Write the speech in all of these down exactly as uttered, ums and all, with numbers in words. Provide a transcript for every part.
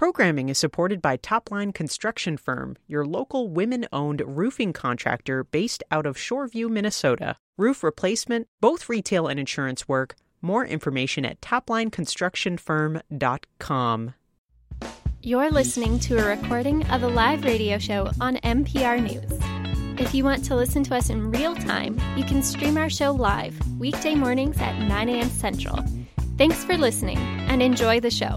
Programming is supported by Topline Construction Firm, your local women-owned roofing contractor based out of Shoreview, Minnesota. Roof replacement, both retail and insurance work. More information at topline construction firm dot com. You're listening to a recording of a live radio show on N P R News. If you want to listen to us in real time, you can stream our show live, weekday mornings at nine a.m. Central. Thanks for listening, and enjoy the show.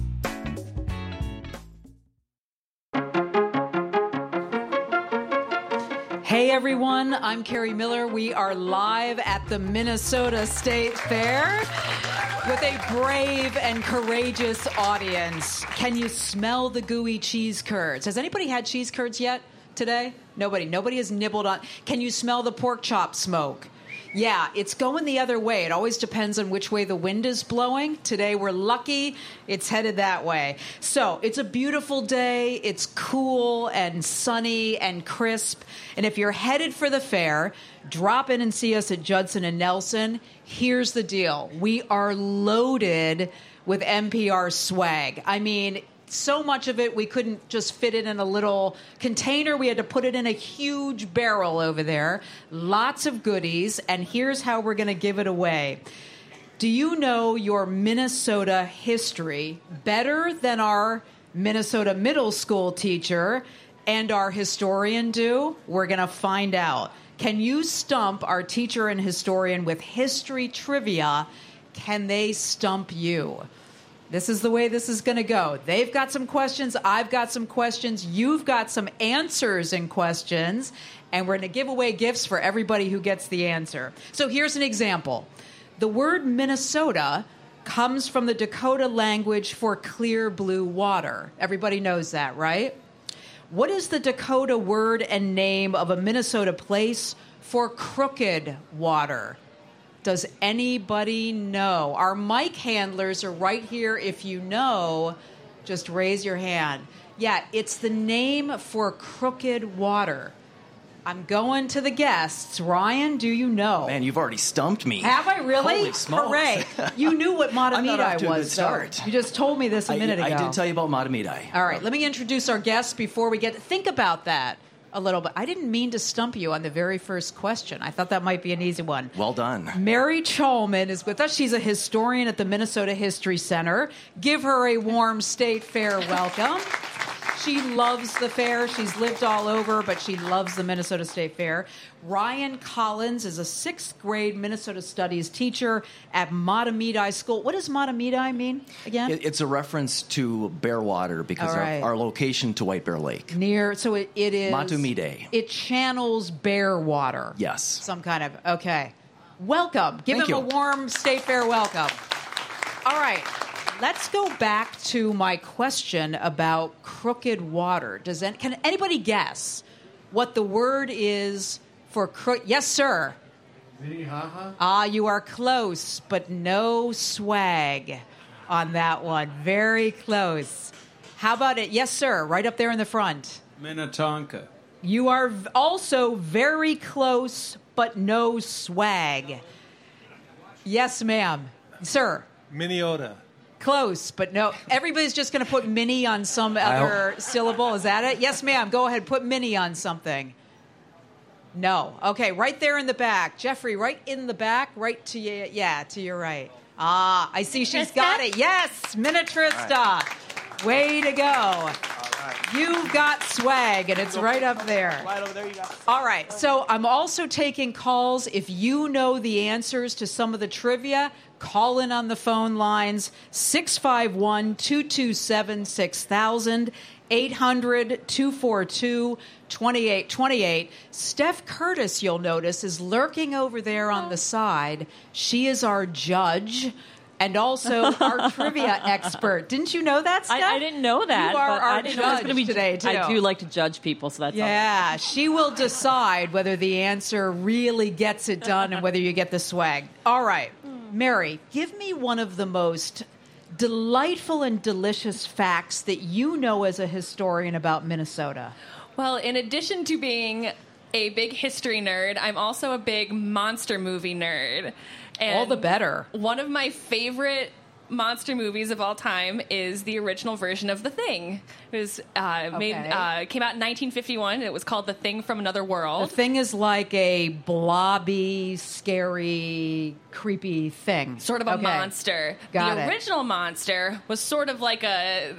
Hey everyone, I'm Carrie Miller. We are live at the Minnesota State Fair with a brave and courageous audience. Can you smell the gooey cheese curds? Has anybody had cheese curds yet today? Nobody. Nobody has nibbled on. Can you smell the pork chop smoke? Yeah, it's going the other way. It always depends on which way the wind is blowing. Today we're lucky. It's headed that way. So it's a beautiful day. It's cool and sunny and crisp. And if you're headed for the fair, drop in and see us at Judson and Nelson. Here's the deal. We are loaded with N P R swag. I mean, so much of it, we couldn't just fit it in a little container. We had to put it in a huge barrel over there. Lots of goodies, and here's how we're going to give it away. Do you know your Minnesota history better than our Minnesota middle school teacher and our historian do? We're going to find out. Can you stump our teacher and historian with history trivia? Can they stump you? This is the way this is going to go. They've got some questions. I've got some questions. You've got some answers and questions. And we're going to give away gifts for everybody who gets the answer. So here's an example. The word Minnesota comes from the Dakota language for clear blue water. Everybody knows that, right? What is the Dakota word and name of a Minnesota place for crooked water? Does anybody know? Our mic handlers are right here. If you know, just raise your hand. Yeah, it's the name for crooked water. I'm going to the guests. Ryan, do you know? Man, you've already stumped me. Have I really? Holy smokes. Hooray. You knew what I'm not off Matamidi to a was. good start. So you just told me this a minute I, ago. I did tell you about Matamidi. All right, let me introduce our guests before we get... Think about that a little bit. I didn't mean to stump you on the very first question. I thought that might be an easy one. Well done. Mary Cholman is with us. She's a historian at the Minnesota History Center. Give her a warm State Fair welcome. She loves the fair. She's lived all over, but she loves the Minnesota State Fair. Ryan Collins is a sixth grade Minnesota Studies teacher at Matamidi School. What does Matamidi mean again? It, it's a reference to Bearwater because All right. of our location to White Bear Lake. Near, so it, it is... Matamidi. It channels bear water. Yes. Some kind of, okay. Welcome. Give Thank him you. a warm State Fair welcome. All right. Let's go back to my question about crooked water. Does any, can anybody guess what the word is for crooked? Yes, sir. Minnehaha? Ah, you are close, but no swag on that one. Very close. How about it? Yes, sir. Right up there in the front. Minnetonka. You are v- also very close, but no swag. Yes, ma'am. Sir. Minneota. Close, but no. Everybody's just going to put mini on some other syllable. Is that it? Yes, ma'am. Go ahead. Put mini on something. No. Okay, right there in the back. Jeffrey, right in the back, right to you. Yeah, to your right. Ah, I see she's got it. Yes, Minnetrista. Right. Way to go. All right. You've got swag, and it's right up there. Right over there, you got it. All right, so I'm also taking calls. If you know the answers to some of the trivia, call in on the phone lines, six five one, two two seven, six thousand, eight hundred, two four two, two eight two eight. Steph Curtis, you'll notice, is lurking over there on the side. She is our judge and also our trivia expert. Didn't you know that, Steph? I, I didn't know that. You are but our I didn't know it was judge gonna be, today, too. I do like to judge people, so that's all. Yeah, she will decide whether the answer really gets it done and whether you get the swag. All right. Mary, give me one of the most delightful and delicious facts that you know as a historian about Minnesota. Well, in addition to being a big history nerd, I'm also a big monster movie nerd. And all the better. One of my favorite monster movies of all time is the original version of The Thing. It was uh, made Okay. uh, came out in nineteen fifty-one. It was called The Thing from Another The World. Thing is like a blobby, scary, creepy thing. Sort of a Okay. monster. Got the it. original monster was sort of like a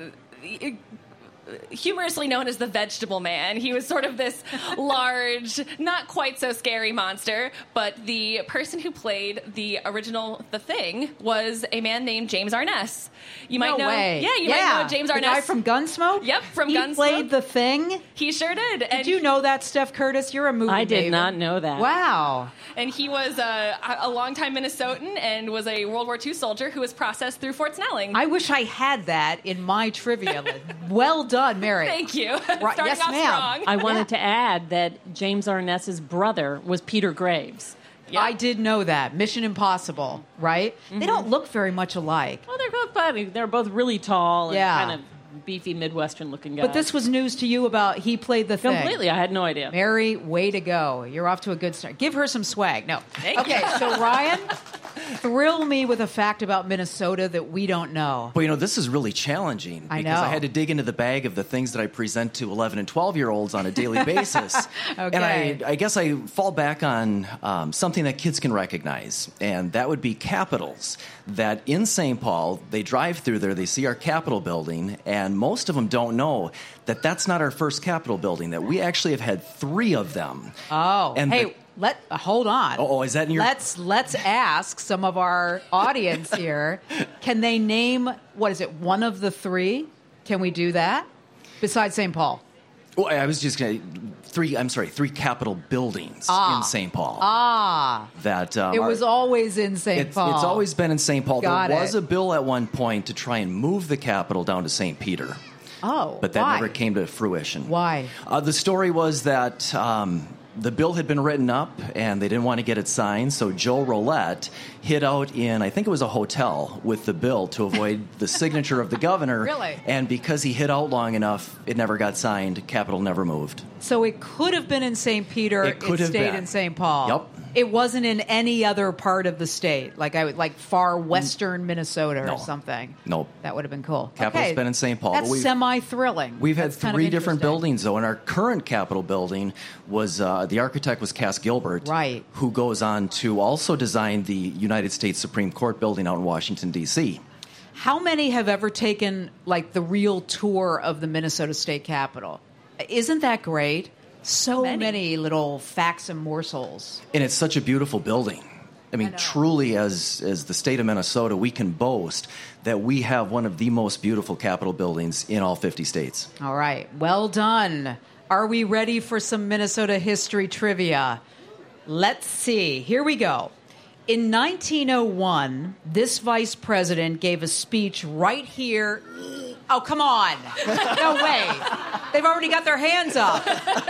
humorously known as the Vegetable Man. He was sort of this large, not quite so scary monster, but the person who played the original The Thing was a man named James Arness. You might No know, way. yeah, you yeah. might know James The Arness. guy from Gunsmoke? Yep, from he Gunsmoke. played The Thing? He sure did. Did you know that, Steph Curtis? You're a movie I did maven. not know that. Wow. And he was a, a longtime Minnesotan and was a World War Two soldier who was processed through Fort Snelling. I wish I had that in my trivia list. Well done, Mary. Thank you. Right, Starting yes, off ma'am. strong. I wanted to add that James Arness's brother was Peter Graves. Yeah. I did know that. Mission Impossible, right? They don't look very much alike. Well, they're both funny. They're both really tall and Yeah. kind of beefy Midwestern looking guys. But this was news to you about he played The Thing. completely. I had no idea. Mary, way to go. You're off to a good start. Give her some swag. No. Thank okay, you. so Ryan, thrill me with a fact about Minnesota that we don't know. Well, you know, this is really challenging I because know. I had to dig into the bag of the things that I present to eleven and twelve-year-olds on a daily basis. Okay. And I, I guess I fall back on um, something that kids can recognize, and that would be capitals. That in Saint Paul, they drive through there, they see our Capitol building, and most of them don't know that that's not our first Capitol building, that we actually have had three of them. Oh, And hey, the- let uh, hold on. Oh, is that in your- Let's let's ask some of our audience here. Can they name what is it? One of the three? Can we do that? Besides Saint Paul. Well, I was just going to, three, I'm sorry, three Capitol buildings Ah. in Saint Paul. Ah, That um, it are- was always in Saint It's, Paul. it's always been in Saint Paul. Got there was it. a bill at one point to try and move the Capitol down to Saint Peter, Oh, but that why? never came to fruition. Why? Uh, the story was that um, the bill had been written up and they didn't want to get it signed, so Joe Roulette hid out in, I think it was a hotel, with the bill to avoid the signature of the governor. Really? And because he hid out long enough, it never got signed. Capitol never moved. So it could have been in Saint Peter. It could have stayed been. in Saint Paul. Yep. It wasn't in any other part of the state, like I would like far western Minnesota No. or something. Nope. That would have been cool. Capitol's okay. been in Saint Paul, That's but we've- semi-thrilling. We've had That's kind of three different interesting. buildings, though, and our current Capitol building was uh, the architect was Cass Gilbert, Right. Who goes on to also design the United States Supreme Court building out in Washington D C. How many have ever taken like the real tour of the Minnesota State Capitol? Isn't that great? So Many. many little facts and morsels. And it's such a beautiful building. I mean, know. truly, as as the state of Minnesota, we can boast that we have one of the most beautiful Capitol buildings in all fifty states. All right. Well done. Are we ready for some Minnesota history trivia? Let's see. Here we go. In nineteen oh one, this vice president gave a speech right here. Oh, come on. No way. They've already got their hands up.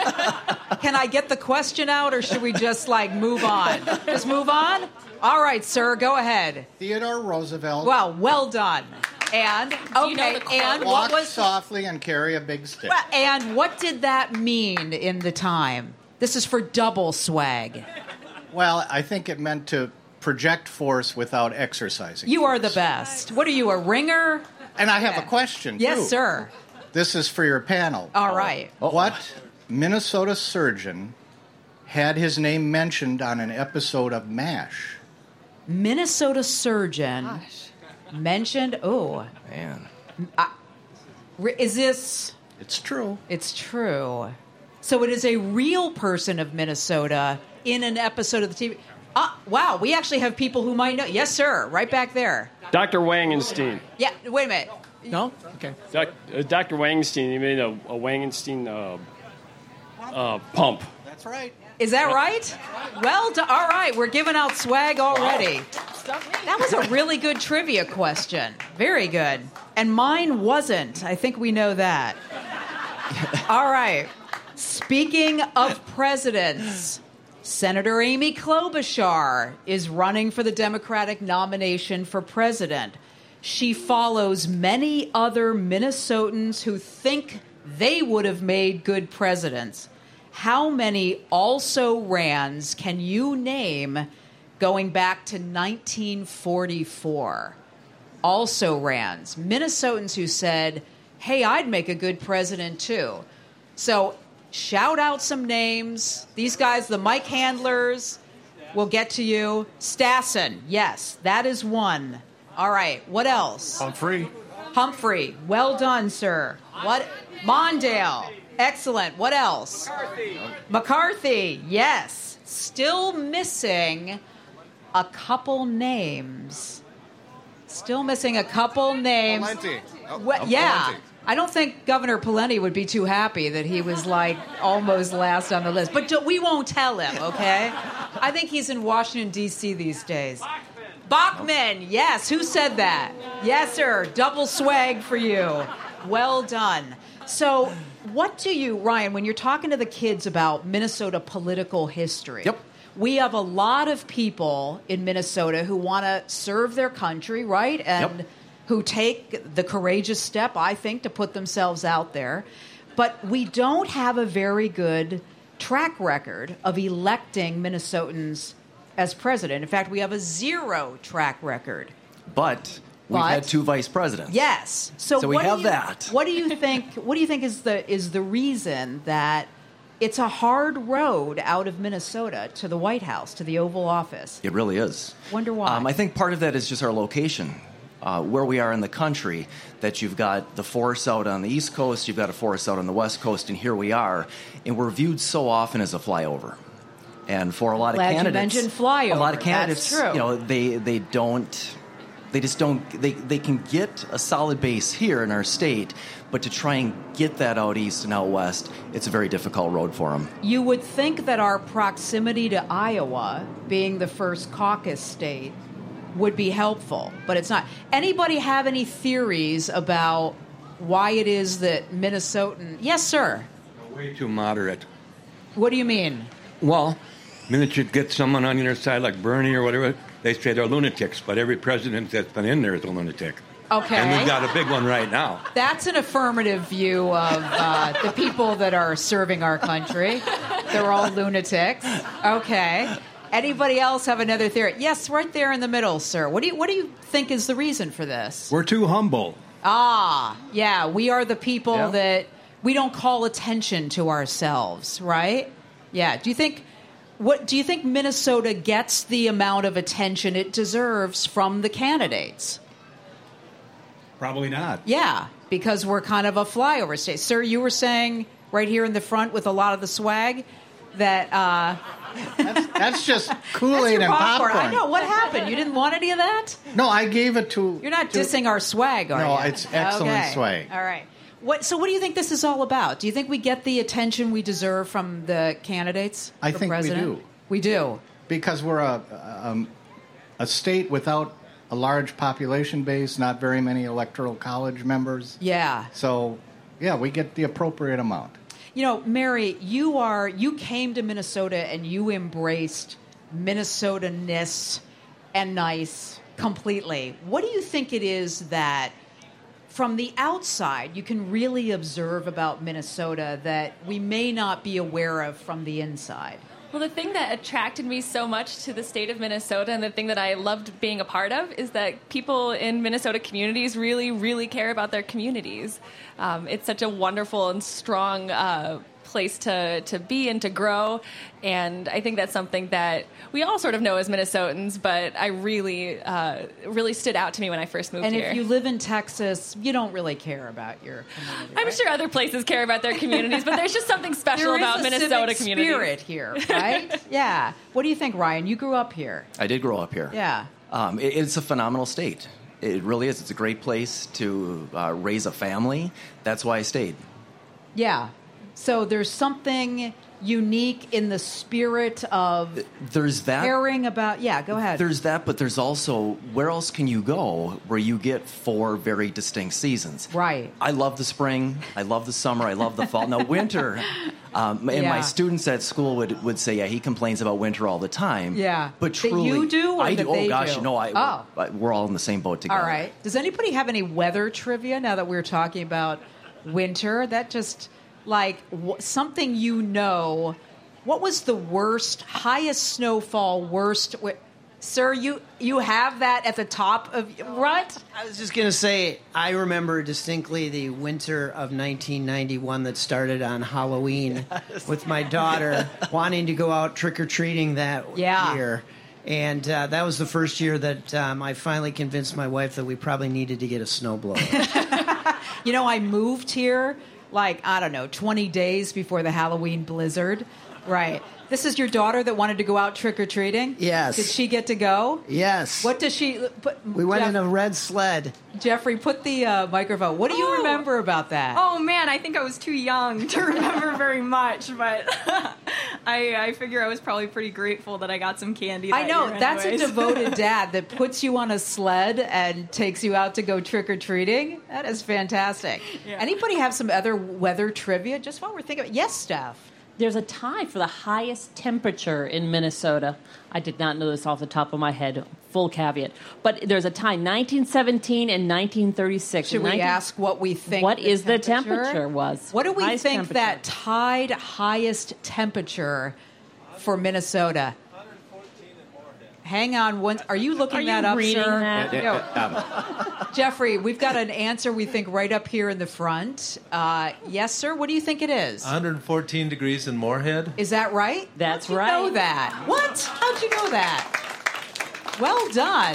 Can I get the question out, or should we just, like, move on? Just move on? All right, sir, go ahead. Theodore Roosevelt. Well, well done. And, okay, you know the quote? and walk what was... softly and carry a big stick. Well, and what did that mean in the time? This is for double swag. Well, I think it meant to project force without exercising. You are the force. best. What are you, a ringer? And I have a question, too. Yes, sir. This is for your panel. All right. What Minnesota surgeon had his name mentioned on an episode of MASH? Minnesota surgeon mentioned. Oh, Man. is this? It's true. It's true. So it is a real person of Minnesota in an episode of the T V. Ah, wow. We actually have people who might know. Yes, sir. Right back there. Doctor Wangenstein. Yeah. Wait a minute. No? Okay. Doc, uh, Doctor Wangenstein, he made a, a Wangenstein uh, uh, pump. That's right. Is that right? Well done. All right. We're giving out swag already. That was a really good trivia question. Very good. And mine wasn't. I think we know that. All right. Speaking of presidents, Senator Amy Klobuchar is running for the Democratic nomination for president. She follows many other Minnesotans who think they would have made good presidents. How many also-rans can you name going back to nineteen forty-four? also rans. Minnesotans who said, hey, I'd make a good president too. So shout out some names. These guys, the Mike Handlers, will get to you. Stassen, yes, that is one. All right, what else? Humphrey. Humphrey, well done, sir. What? Mondale, excellent. What else? McCarthy. McCarthy, yes. Still missing a couple names. Still missing a couple names. Pawlenty. Oh, Well, oh, yeah. Pawlenty. I don't think Governor Pawlenty would be too happy that he was like almost last on the list. But do, we won't tell him, okay? I think he's in Washington, D C these days. Bachman, yes. Who said that? Yes, sir. Double swag for you. Well done. So, what do you, Ryan, when you're talking to the kids about Minnesota political history? Yep. We have a lot of people in Minnesota who want to serve their country, right? And Yep. who take the courageous step, I think, to put themselves out there. But we don't have a very good track record of electing Minnesotans as president. In fact, we have a zero track record. But we've But- had two vice presidents. Yes. So, So we what do have you- that. What do you think? What do you think is the is the reason that it's a hard road out of Minnesota to the White House, to the Oval Office? It really is. Wonder why? Um, I think part of that is just our location, uh, where we are in the country, that you've got the force out on the East Coast, you've got a force out on the West Coast, and here we are. And we're viewed so often as a flyover. And for a lot Glad of you candidates, mentioned flyover. a lot of candidates, That's true. you know, they, they don't, they just don't, they, they can get a solid base here in our state, but to try and get that out east and out west, it's a very difficult road for them. You would think that our proximity to Iowa, being the first caucus state, would be helpful, but it's not. Anybody have any theories about why it is that Minnesotan... Yes, sir. Way too moderate. What do you mean? Well, minute you get someone on your side like Bernie or whatever, they say they're lunatics, but every president that's been in there is a lunatic. Okay. And we've got a big one right now. That's an affirmative view of uh, the people that are serving our country. They're all lunatics. Okay. Anybody else have another theory? Yes, right there in the middle, sir. What do you What do you think is the reason for this? We're too humble. Ah, yeah, we are the people Yeah. that we don't call attention to ourselves, right? Yeah. Do you think what do you think Minnesota gets the amount of attention it deserves from the candidates? Probably not. Yeah, because we're kind of a flyover state. Sir, you were saying right here in the front with a lot of the swag that uh That's, that's just that's Kool-Aid your and popcorn. I know. What happened? You didn't want any of that? No, I gave it to... You're not to- dissing our swag, are you? No, it's excellent Okay. swag. All right. What, so what do you think this is all about? Do you think we get the attention we deserve from the candidates I for think we president? do. We do. Because we're a, um, a state without a large population base, not very many electoral college members. Yeah. So, yeah, we get the appropriate amount. You know, Mary, you are you came to Minnesota and you embraced Minnesota-ness and nice completely. What do you think it is that from the outside you can really observe about Minnesota that we may not be aware of from the inside? Well, the thing that attracted me so much to the state of Minnesota and the thing that I loved being a part of is that people in Minnesota communities really, really care about their communities. Um, it's such a wonderful and strong uh, place to, to be and to grow. And I think that's something that we all sort of know as Minnesotans, but I really, uh, really stood out to me when I first moved And here. if you live in Texas, you don't really care about your community. I'm right? sure other places care about their communities, but there's just something special There is about a Minnesota civic communities. spirit here, right? Yeah. What do you think, Ryan? You grew up here. I did grow up here. Yeah. Um, it, it's a phenomenal state. It really is. It's a great place to uh, raise a family. That's why I stayed. Yeah. So there's something unique in the spirit of There's that. caring about. Yeah, go ahead. There's that, but there's also, where else can you go where you get four very distinct seasons? Right. I love the spring. I love the summer. I love the fall. Now, winter, um, and Yeah. my students at school would, would say, yeah, he complains about winter all the time. Yeah. But That truly. you do or I that do. they Oh, gosh, do? no, I, Oh. I- we're all in the same boat together. All right. Does anybody have any weather trivia now that we're talking about winter? That just, like, w- something you know. What was the worst, highest snowfall, worst? wi- Sir, you you have that at the top of what? I was just going to say, I remember distinctly the winter of nineteen ninety-one that started on Halloween yes. with my daughter wanting to go out trick-or-treating that yeah. year. And uh, that was the first year that um, I finally convinced my wife that we probably needed to get a snowblower. You know, I moved here, like, I don't know, twenty days before the Halloween blizzard. Right. This is your daughter that wanted to go out trick-or-treating? Yes. Did she get to go? Yes. What does she... Put, we went Jeff, in a red sled. Jeffrey, put the uh, microphone. What do you oh. remember about that? Oh, man, I think I was too young to remember very much, but I, I figure I was probably pretty grateful that I got some candy that I know. year That's anyways. a devoted dad that puts you on a sled and takes you out to go trick-or-treating. That is fantastic. Yeah. Anybody have some other weather trivia? Just while we're thinking about... Yes, Steph. There's a tie for the highest temperature in Minnesota. I did not know this off the top of my head. Full caveat. But there's a tie, nineteen seventeen and nineteen thirty-six. Should we nineteen ask what we think What the is temperature? the temperature was? What do we highest think temperature. that tied highest temperature for Minnesota? Hang on one. Are you looking Are that you up, reading sir? that? No. Jeffrey, we've got an answer we think right up here in the front. Uh, yes, sir. What do you think it is? one hundred fourteen degrees in Moorhead. Is that right? That's How'd you right. know that? What? How'd you know that? Well done.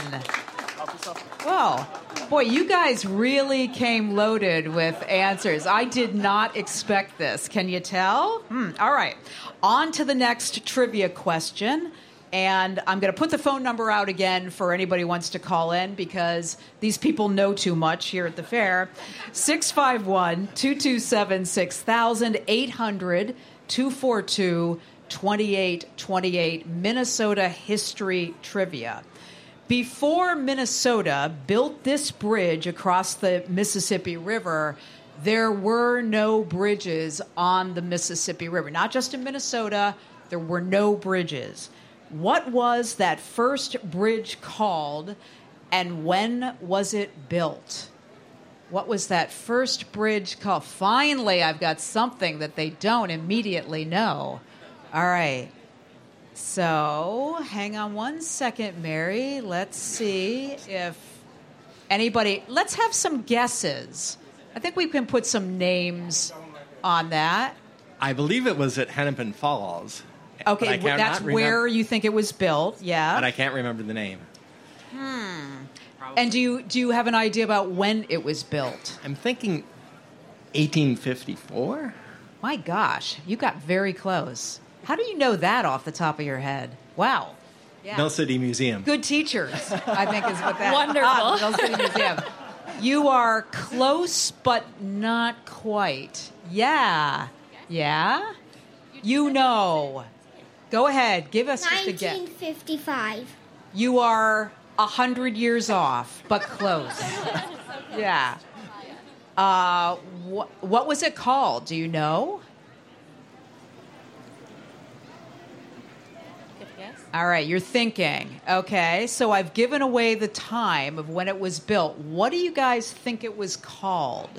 Well, boy, you guys really came loaded with answers. I did not expect this. Can you tell? Hmm. All right. On to the next trivia question. And I'm going to put the phone number out again for anybody who wants to call in because these people know too much here at the fair. six five one, two two seven, six thousand, eight hundred, two four two, two eight two eight, Minnesota History Trivia. Before Minnesota built this bridge across the Mississippi River, there were no bridges on the Mississippi River. Not just in Minnesota, there were no bridges. What was that first bridge called, and when was it built? What was that first bridge called? Finally, I've got something that they don't immediately know. All right. So, hang on one second, Mary. Let's see if anybody... Let's have some guesses. I think we can put some names on that. I believe it was at Hennepin Falls. Okay, that's where you think it was built, yeah. But I can't remember the name. Hmm. And do you do you have an idea about when it was built? I'm thinking eighteen fifty-four. My gosh, you got very close. How do you know that off the top of your head? Wow. Yeah. Mill City Museum. Good teachers, I think is what that... Wonderful. Ah, Mill City Museum. You are close, but not quite. Yeah. Yeah? You know... Go ahead. Give us just a guess. nineteen fifty-five. You are a hundred years off, but close. Yeah. Uh, wh- what was it called? Do you know? All right, you're thinking. Okay, so I've given away the time of when it was built. What do you guys think it was called?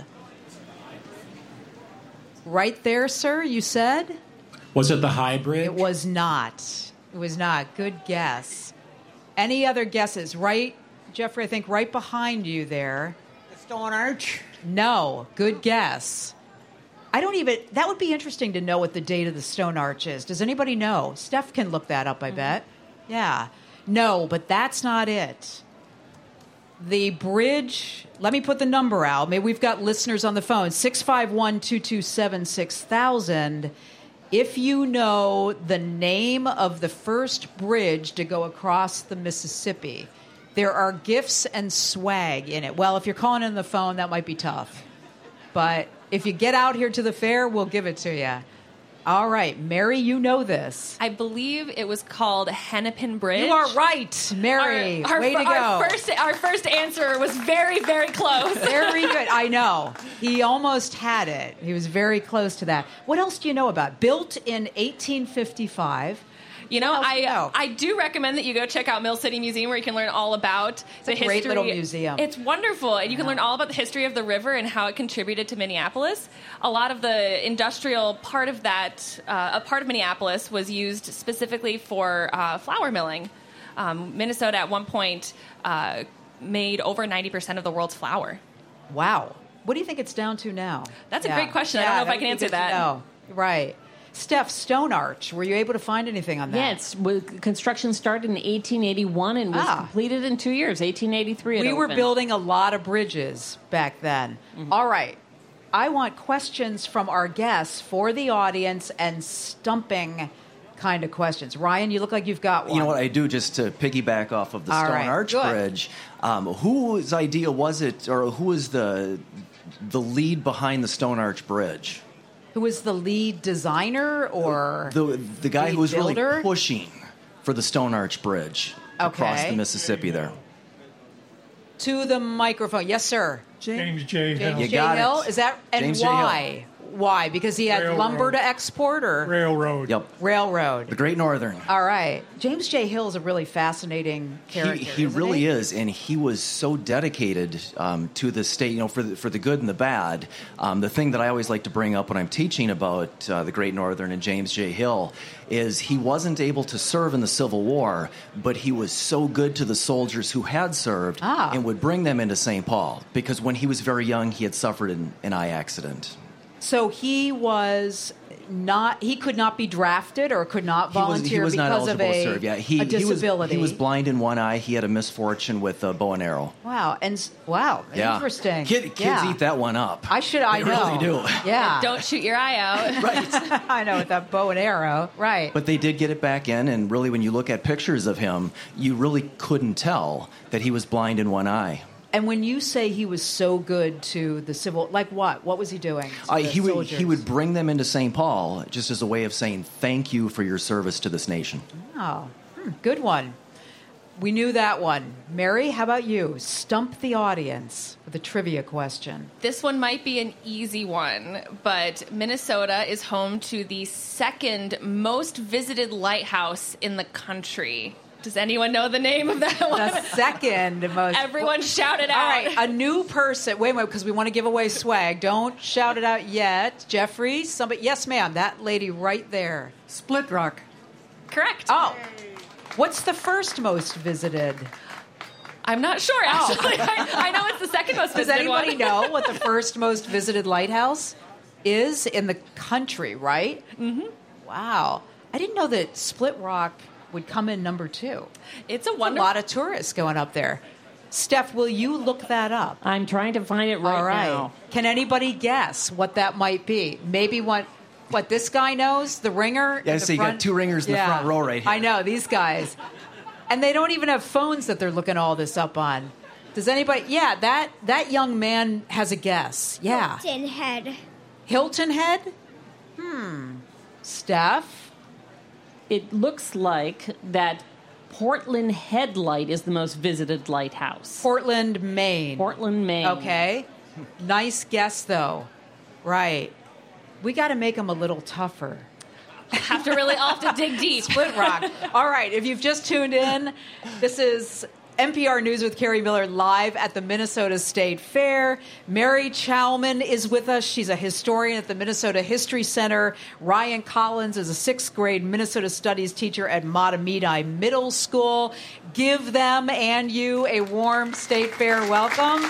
Right there, sir, you said? Was it the High Bridge? It was not. It was not. Good guess. Any other guesses? Right, Jeffrey, I think right behind you there. The Stone Arch? No. Good guess. I don't even... That would be interesting to know what the date of the Stone Arch is. Does anybody know? Steph can look that up, I mm-hmm. bet. Yeah. No, but that's not it. The bridge... Let me put the number out. Maybe we've got listeners on the phone. six five one, two two seven, six thousand. If you know the name of the first bridge to go across the Mississippi, there are gifts and swag in it. Well, if you're calling in the phone, that might be tough. But if you get out here to the fair, we'll give it to you. All right, Mary, you know this. I believe it was called Hennepin Bridge. You are right, Mary. Our, our, Way to go. Our first, our first answer was very, very close. Very good. I know. He almost had it. He was very close to that. What else do you know about? Built in eighteen fifty-five. You know, I you know? I do recommend that you go check out Mill City Museum where you can learn all about it's the a history. Great little museum. It's wonderful, and you can learn all about the history of the river and how it contributed to Minneapolis. A lot of the industrial part of that, uh, a part of Minneapolis was used specifically for uh, flour milling. Um, Minnesota at one point uh, made over ninety percent of the world's flour. Wow. What do you think it's down to now? That's a Yeah. great question. Yeah, I don't know if I would can be answer good to that. know. Right. Steph, Stone Arch, were you able to find anything on that? Yeah, it's, well, construction started in eighteen eighty-one and was Ah. completed in two years, eighteen eighty-three. it We were opened. building a lot of bridges back then. Mm-hmm. All right. I want questions from our guests for the audience and stumping kind of questions. Ryan, you look like you've got one. You know what I do, just to piggyback off of the All Stone right, Arch good. Bridge. Um, whose idea was it, or who was the the lead behind the Stone Arch Bridge? Who was the lead designer or The the guy lead who was builder? really pushing for the Stone Arch Bridge across Okay. the Mississippi there. To the microphone. Yes, sir. James J. Hill. James You J. got Hill? it. Is that and James J. Hill. why? Why? Because he had Railroad. lumber to export or Railroad. Yep. railroad. The Great Northern. All right. James J. Hill is a really fascinating character. He, he isn't really he? is, and he was so dedicated um, to the state, you know, for the, for the good and the bad. Um, the thing that I always like to bring up when I'm teaching about uh, the Great Northern and James J. Hill is he wasn't able to serve in the Civil War, but he was so good to the soldiers who had served Ah. and would bring them into Saint Paul, because when he was very young, he had suffered an, an eye accident. So he was not. He could not be drafted or could not He was, volunteer he was not because of eligible a, to serve. Yeah, he, a he was disability. he was blind in one eye. He had a misfortune with a bow and arrow. Wow. And s- wow. Yeah. Interesting. Kid, kids Yeah. eat that one up. I should. I They know. really do. Yeah. Don't shoot your eye out. Right. I know, with that bow and arrow. Right. But they did get it back in, and really, when you look at pictures of him, you really couldn't tell that he was blind in one eye. And when you say he was so good to the civil, like what? What was he doing? to Uh, the he would soldiers? he would bring them into Saint Paul just as a way of saying thank you for your service to this nation. Oh, hmm, good one. We knew that one. Mary, how about you? Stump the audience with a trivia question. This one might be an easy one, but Minnesota is home to the second most visited lighthouse in the country. Does anyone know the name of that one? The second most. Everyone shout it out. All right, a new person. Wait a minute, because we want to give away swag. Don't shout it out yet. Jeffrey, somebody. Yes, ma'am. That lady right there. Split Rock. Correct. Oh, what's the first most visited? I'm not sure, actually. I, I know it's the second most Does visited anybody one. know what the first most visited lighthouse is in the country, right? Mm-hmm. Wow. I didn't know that Split Rock would come in number two. It's a A wonderful... lot of tourists going up there. Steph, will you look that up? I'm trying to find it right, All right. now. Can anybody guess what that might be? Maybe what what this guy knows, the ringer. Yeah, in the so you got front? two ringers in the Yeah. front row right here. I know these guys, and they don't even have phones that they're looking all this up on. Does anybody? Yeah, that that young man has a guess. Yeah, Hilton Head. Hilton Head. Hmm. Steph. It looks like that Portland Headlight is the most visited lighthouse. Portland, Maine. Portland, Maine. Okay. Nice guess, though. Right. We got to make them a little tougher. have to really I'll have to dig deep. Split Rock. All right. If you've just tuned in, this is N P R News with Carrie Miller live at the Minnesota State Fair. Mary Chowman is with us. She's a historian at the Minnesota History Center. Ryan Collins is a sixth grade Minnesota Studies teacher at Matamidi Middle School. Give them and you a warm State Fair welcome.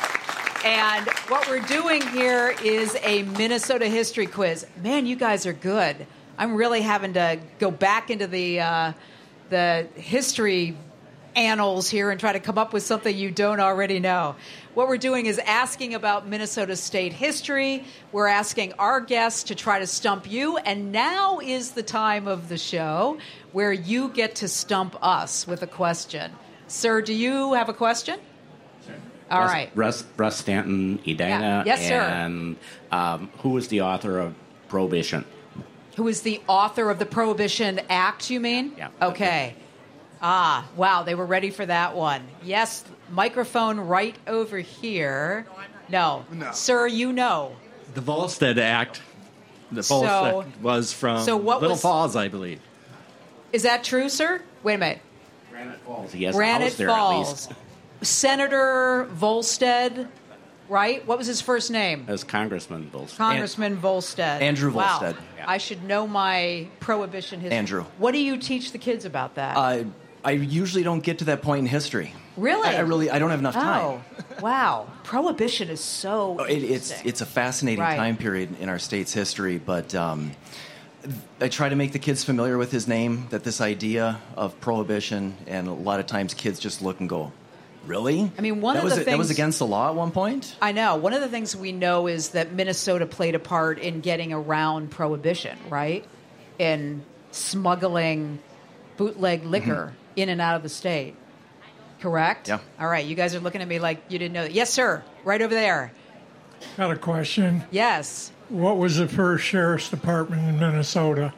And what we're doing here is a Minnesota history quiz. Man, you guys are good. I'm really having to go back into the uh, the history annals here and try to come up with something you don't already know. What we're doing is asking about Minnesota state history. We're asking our guests to try to stump you. And now is the time of the show where you get to stump us with a question. Sir, do you have a question? All Russ, right. Russ, Russ Stanton, Edina, Yeah. Yes, sir. and um, who was the author of Prohibition? Who is the author of the Prohibition Act, you mean? Yeah. Okay. Ah, wow, they were ready for that one. Yes, microphone right over here. No. No. Sir, you know. The Volstead Act. The So- Volstead was from so what Little was- Falls, I believe. Is that true, sir? Wait a minute. Granite Falls. He has a Granite house there Falls. at least. Senator Volstead, right? What was his first name? As Congressman Volstead. Congressman Volstead. Andrew Wow. Volstead. I should know my prohibition history. Andrew. What do you teach the kids about that? Uh, I usually don't get to that point in history. Really? I, I really I don't have enough time. Oh, wow. Prohibition is so It, it's interesting. it's a fascinating Right. time period in our state's history, but um, I try to make the kids familiar with his name, that this idea of prohibition, and a lot of times kids just look and go, really? I mean, one that of was the a- that was things- against the law at one point? I know. One of the things we know is that Minnesota played a part in getting around prohibition, right? In smuggling bootleg liquor in and out of the state. Correct? Yeah. All right. You guys are looking at me like you didn't know that. Yes, sir. Right over there. Got a question. Yes. What was the first sheriff's department in Minnesota?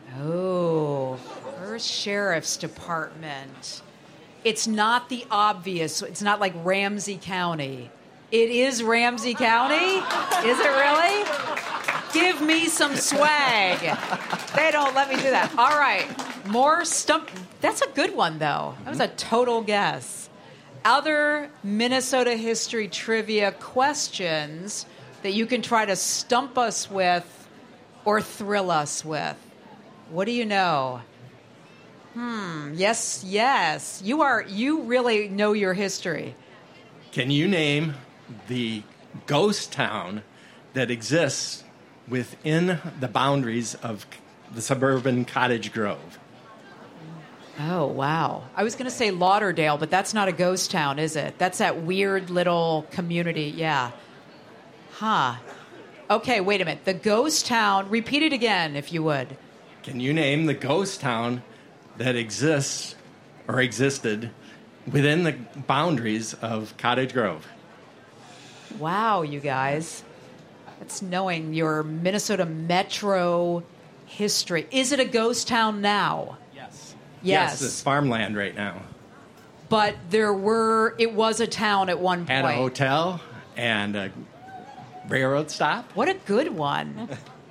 Oh, first sheriff's department. It's not the obvious. It's not like Ramsey County. It is Ramsey County? Is it really? Give me some swag. They don't let me do that. All right. More stump. That's a good one, though. That was a total guess. Other Minnesota history trivia questions that you can try to stump us with or thrill us with. What do you know? Hmm. Yes, yes. You are. You really know your history. Can you name the ghost town that exists within the boundaries of the suburban Cottage Grove? Oh, wow. I was going to say Lauderdale, but that's not a ghost town, is it? That's that weird little community. Yeah. Huh. Okay, wait a minute. The ghost town. Repeat it again, if you would. Can you name the ghost town that exists or existed within the boundaries of Cottage Grove? Wow, you guys. That's knowing your Minnesota metro history. Is it a ghost town now? Yes. Yes. Yes, it's farmland right now. But there were, it was a town at one point. And a hotel and a railroad stop. What a good one.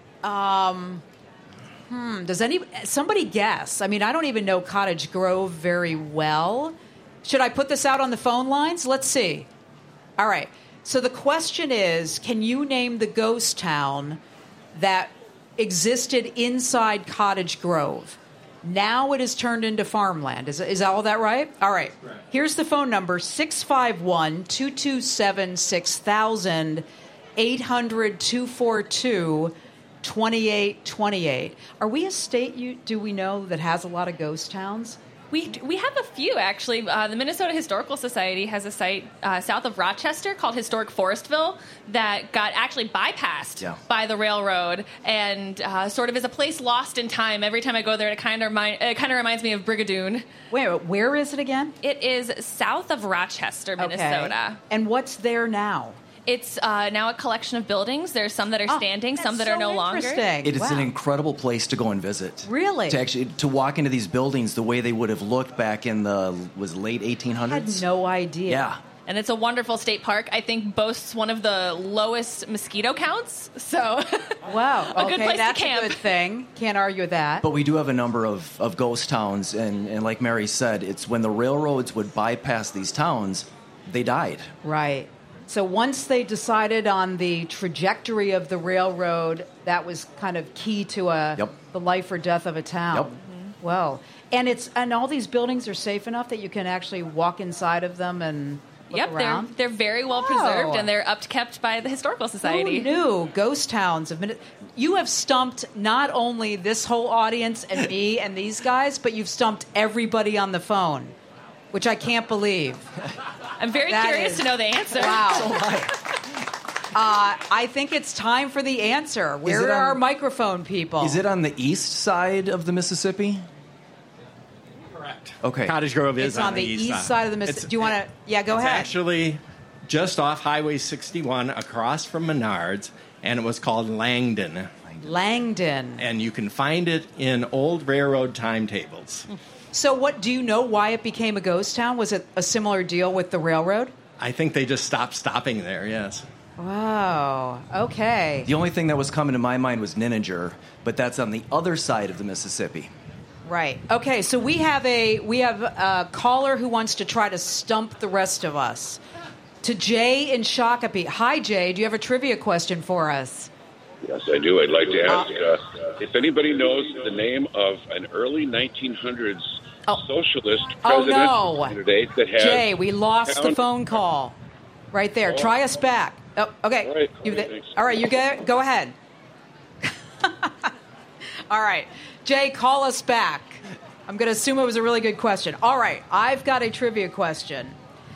um, hmm, does any, somebody guess? I mean, I don't even know Cottage Grove very well. Should I put this out on the phone lines? Let's see. All right. So the question is, can you name the ghost town that existed inside Cottage Grove? Now it is turned into farmland. Is, is all that right? All right. Right. Here's the phone number, six five one, two two seven, six thousand, eight hundred, two four two, two eight two eight. Are we a state, you, do we know, that has a lot of ghost towns? We we have a few, actually. Uh, the Minnesota Historical Society has a site uh, south of Rochester called Historic Forestville that got actually bypassed Yeah. by the railroad and uh, sort of is a place lost in time. Every time I go there, it kind of remind, it kind of reminds me of Brigadoon. Wait, where is it again? It is south of Rochester, Minnesota. Okay. And what's there now? It's uh, now a collection of buildings. There's some that are standing, some that so are no longer. interesting. It is Wow. an incredible place to go and visit. Really? To actually to walk into these buildings the way they would have looked back in the was late eighteen I hundreds. had no idea. Yeah. And it's a wonderful state park. I think boasts one of the lowest mosquito counts. So, wow, a okay, good place that's to camp. a good thing. Can't argue with that. But we do have a number of, of ghost towns, and, and like Mary said, it's when the railroads would bypass these towns, they died. Right. So once they decided on the trajectory of the railroad, that was kind of key to a Yep. the life or death of a town. Yep. Mm-hmm. Well, and it's and all these buildings are safe enough that you can actually walk inside of them and look yep, around. they're they're very well Oh. preserved and they're upkept by the Historical Society. Who knew ghost towns of Minnesota? You have stumped not only this whole audience and me and these guys, but you've stumped everybody on the phone, which I can't believe. I'm very That curious is- to know the answer. Wow. Uh, I think it's time for the answer. Where it are on- our microphone people? Is it on the east side of the Mississippi? Correct. Okay. Cottage Grove is It's on, the east side, of the Mississippi. It's- Do you want to? Yeah, go it's ahead. actually just off Highway sixty-one across from Menards, and it was called Langdon. Langdon. And you can find it in old railroad timetables. So, what do you know? Why it became a ghost town? Was it a similar deal with the railroad? I think they just stopped stopping there, yes. Wow. Okay. The only thing that was coming to my mind was Nininger, but that's on the other side of the Mississippi. Right. Okay. So we have a we have a caller who wants to try to stump the rest of us. To Jay in Shakopee. Hi, Jay. Do you have a trivia question for us? Yes, I do. I'd like to ask uh, if anybody knows the name of an early nineteen hundreds socialist Oh, presidential no. candidate that has Jay, we lost the found- phone call. Right there. Oh. Try us back. Oh, okay. All right. You, Okay, thanks. all right, you go, go ahead. All right. Jay, call us back. I'm going to assume it was a really good question. All right, I've got a trivia question.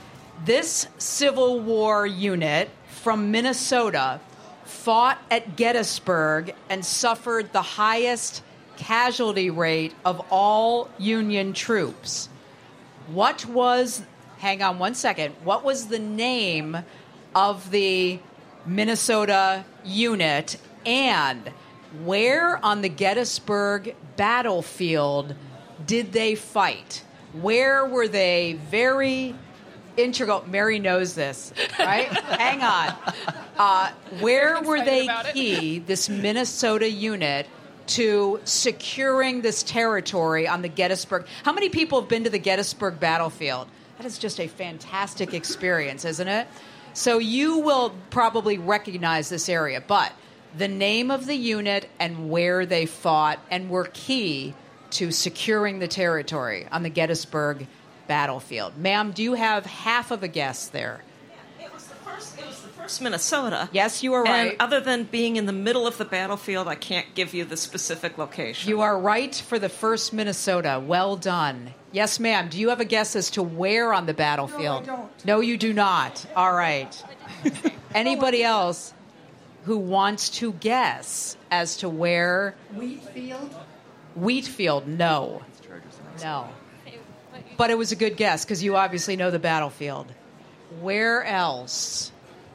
This Civil War unit from Minnesota fought at Gettysburg and suffered the highest casualty rate of all Union troops. What was, hang on one second, what was the name of the Minnesota unit, and where on the Gettysburg battlefield did they fight? Where were they very integral? Mary knows this, right? Hang on. Uh, where were they about it. key, this Minnesota unit, to securing this territory on the Gettysburg? How many people have been to the Gettysburg battlefield? That is just a fantastic experience, isn't it? So you will probably recognize this area, but the name of the unit and where they fought and were key to securing the territory on the Gettysburg battlefield. Ma'am, do you have half of a guess there? It was the first. It was the first Minnesota. Yes, you are right. And other than being in the middle of the battlefield, I can't give you the specific location. You are right for the first Minnesota. Well done. Yes, ma'am. Do you have a guess as to where on the battlefield? No, I don't. No, you do not. All right. Anybody else who wants to guess as to where? Wheatfield? Wheatfield, no. No. But it was a good guess because you obviously know the battlefield. Where else?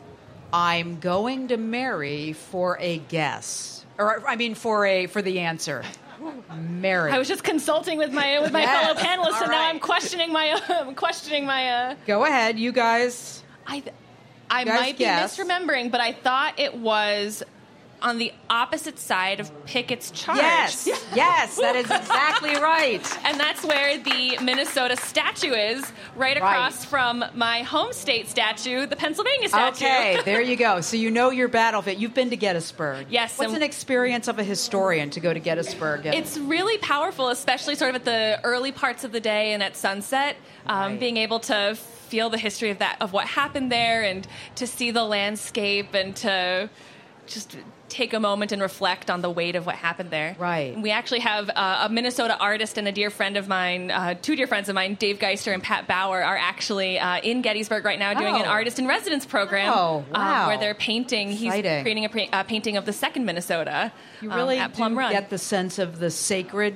I'm going to Mary for a guess. Or I mean for a for the answer. Mary. I was just consulting with my with my Yes. fellow panelists, All and now right. I'm questioning my uh, questioning my. Uh, Go ahead, you guys. I I You guys might guess. be misremembering, but I thought it was on the opposite side of Pickett's Charge. Yes, yes, that is exactly right. And that's where the Minnesota statue is, right across Right. from my home state statue, the Pennsylvania statue. Okay, there you go. So you know your battlefield. You've been to Gettysburg. Yes, What's and- an experience of a historian to go to Gettysburg? And- It's really powerful, especially sort of at the early parts of the day and at sunset, um, Right. being able to feel the history of that, of what happened there, and to see the landscape, and to just take a moment and reflect on the weight of what happened there. Right. We actually have uh, a Minnesota artist and a dear friend of mine, uh, two dear friends of mine, Dave Geister and Pat Bauer, are actually uh, in Gettysburg right now doing Oh. an artist in residence program. Oh, wow. um, where they're painting. Exciting. He's creating a pra- uh, painting of the second Minnesota. You um, really at Plum do Run. get the sense of the sacred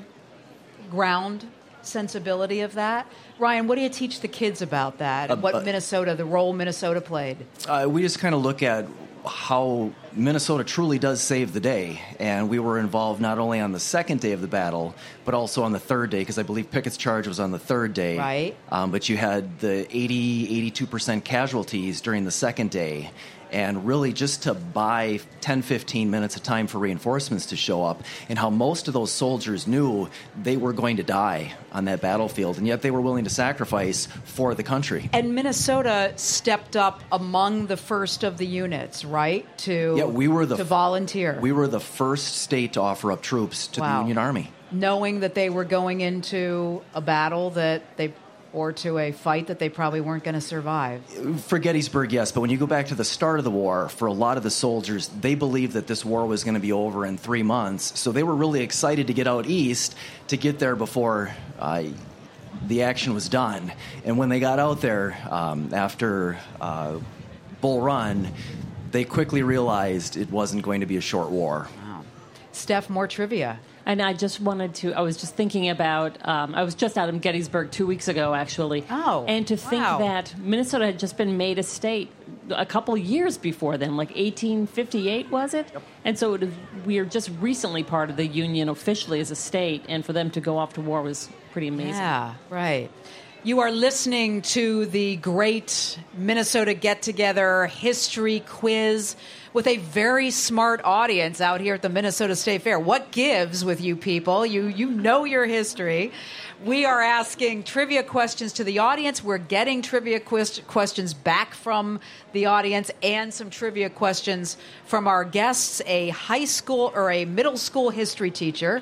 ground sensibility of that. Ryan, what do you teach the kids about that? Uh, what uh, Minnesota, the role Minnesota played? Uh, we just kind of look at how Minnesota truly does save the day. And we were involved not only on the second day of the battle, but also on the third day, because I believe Pickett's Charge was on the third day. Right. Um, but you had the eighty, eighty-two percent casualties during the second day. And really just to buy ten, fifteen minutes of time for reinforcements to show up, and how most of those soldiers knew they were going to die on that battlefield, and yet they were willing to sacrifice for the country. And Minnesota stepped up among the first of the units, right? To Yeah, we were the to volunteer, We were the first state to offer up troops to Wow. the Union Army. knowing that they were going into a battle that they or to a fight that they probably weren't going to survive. For Gettysburg, yes, but when you go back to the start of the war, for a lot of the soldiers, they believed that this war was going to be over in three months, so they were really excited to get out east to get there before uh, the action was done. And when they got out there um, after uh, Bull Run, they quickly realized it wasn't going to be a short war. Wow. Steph, more trivia. And I just wanted to, I was just thinking about, um, I was just out in Gettysburg two weeks ago, actually. Oh, And to think wow. that Minnesota had just been made a state a couple years before then, like eighteen fifty-eight, was it? Yep. And so it, we are just recently part of the Union officially as a state, and for them to go off to war was pretty amazing. Yeah, right. You are listening to the great Minnesota Get-Together History Quiz with a very smart audience out here at the Minnesota State Fair. What gives with you people? You you know your history. We are asking trivia questions to the audience. We're getting trivia quest- questions back from the audience and some trivia questions from our guests, a high school or a middle school history teacher,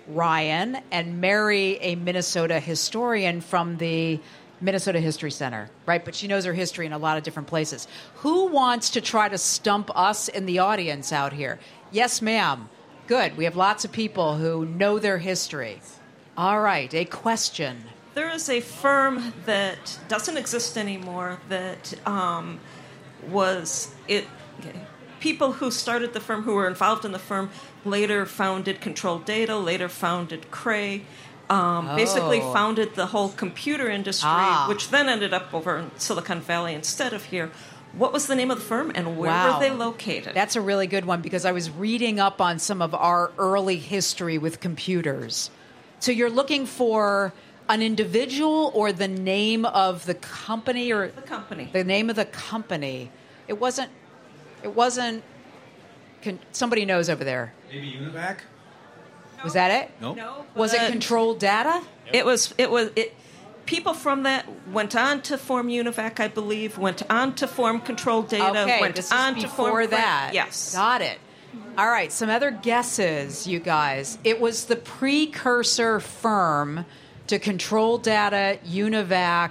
Ryan, and Mary, a Minnesota historian from the Minnesota History Center, right? But she knows her history in a lot of different places. Who wants to try to stump us in the audience out here? Yes, ma'am. Good. We have lots of people who know their history. All right, a question. There is a firm that doesn't exist anymore that um, was it. Okay. People who started the firm, who were involved in the firm, later founded Control Data, later founded Cray, um, Oh. basically founded the whole computer industry, Ah. which then ended up over in Silicon Valley instead of here. What was the name of the firm, and where Wow. were they located? That's a really good one because I was reading up on some of our early history with computers. So you're looking for an individual or the name of the company or the company. The name of the company. It wasn't. It wasn't. Con, somebody knows over there. Maybe UNIVAC? Was that it? Nope. No. Was it but- Control Data? It was. It was. It. People from that went on to form UNIVAC, I believe. Went on to form Control Data. Okay, went this on is to form before Cray. that. Yes. Got it. All right, some other guesses, you guys. It was the precursor firm to Control Data, UNIVAC,